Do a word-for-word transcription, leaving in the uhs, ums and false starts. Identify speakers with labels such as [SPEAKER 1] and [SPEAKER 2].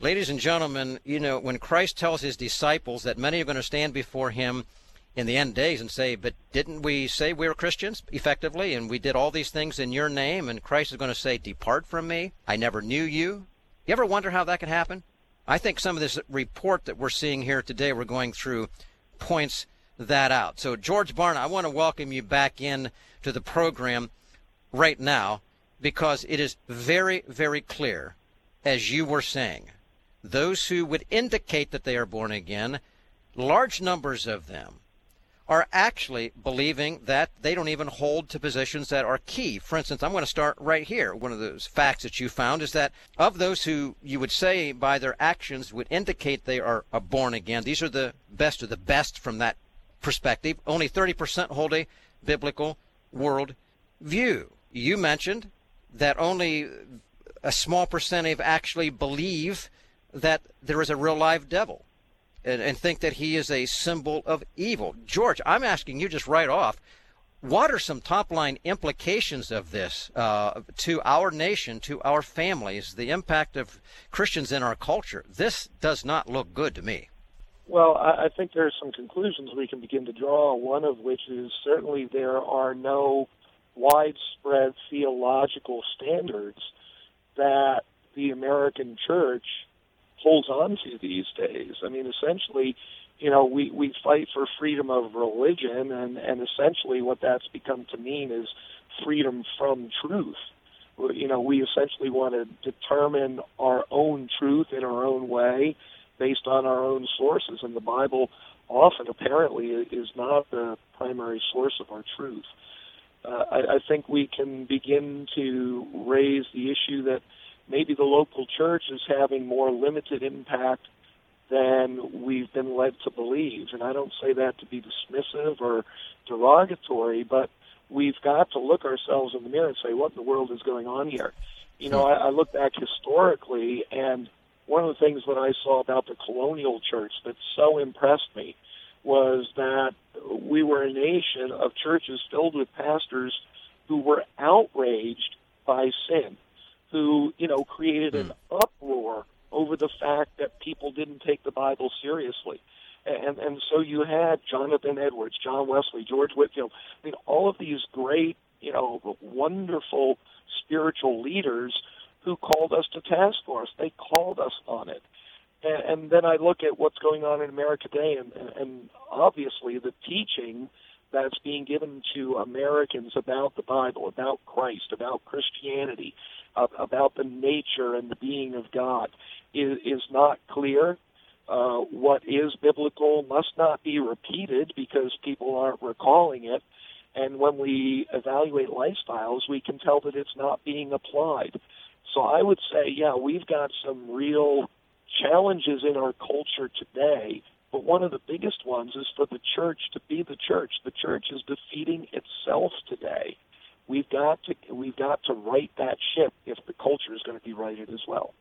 [SPEAKER 1] Ladies and gentlemen, you know, when Christ tells his disciples that many are going to stand before him in the end days and say, but didn't we say we were Christians effectively, and we did all these things in your name, and Christ is going to say, depart from me, I never knew you. You ever wonder how that could happen? I think some of this report that we're seeing here today, we're going through, points that out. So, George Barna, I want to welcome you back in to the program right now, because it is very, very clear, as you were saying, those who would indicate that they are born again, large numbers of them are actually believing that they don't even hold to positions that are key. For instance, I'm going to start right here. One of those facts that you found is that of those who you would say by their actions would indicate they are, are born again, these are the best of the best from that perspective. Only thirty percent hold a biblical world view. You mentioned that only a small percentage actually believe that there is a real live devil and, and think that he is a symbol of evil. George, I'm asking you just right off, what are some top-line implications of this uh, to our nation, to our families, the impact of Christians in our culture? This does not look good to me.
[SPEAKER 2] Well, I think there are some conclusions we can begin to draw, one of which is certainly there are no widespread theological standards that the American church holds on to these days. I mean, essentially, you know, we, we fight for freedom of religion, and, and essentially what that's become to mean is freedom from truth. You know, we essentially want to determine our own truth in our own way based on our own sources, and the Bible often, apparently, is not the primary source of our truth. Uh, I, I think we can begin to raise the issue that maybe the local church is having more limited impact than we've been led to believe. And I don't say that to be dismissive or derogatory, but we've got to look ourselves in the mirror and say, what in the world is going on here? You know, I, I look back historically, and one of the things that I saw about the colonial church that so impressed me was that we were a nation of churches filled with pastors who were outraged by sin, who, you know, created an uproar over the fact that people didn't take the Bible seriously. And and so you had Jonathan Edwards, John Wesley, George Whitefield, I mean, all of these great, you know, wonderful spiritual leaders who called us to task for us. They called us on it. And, and then I look at what's going on in America today, and, and, and obviously the teaching that's being given to Americans about the Bible, about Christ, about Christianity, uh, about the nature and the being of God is, is not clear. Uh, what is biblical must not be repeated because people aren't recalling it. And when we evaluate lifestyles, we can tell that it's not being applied. So I would say, yeah, we've got some real challenges in our culture today, but one of the biggest ones is for the church to be the church. The church is defeating itself today. We've got to we've got to right that ship if the culture is going to be righted as well.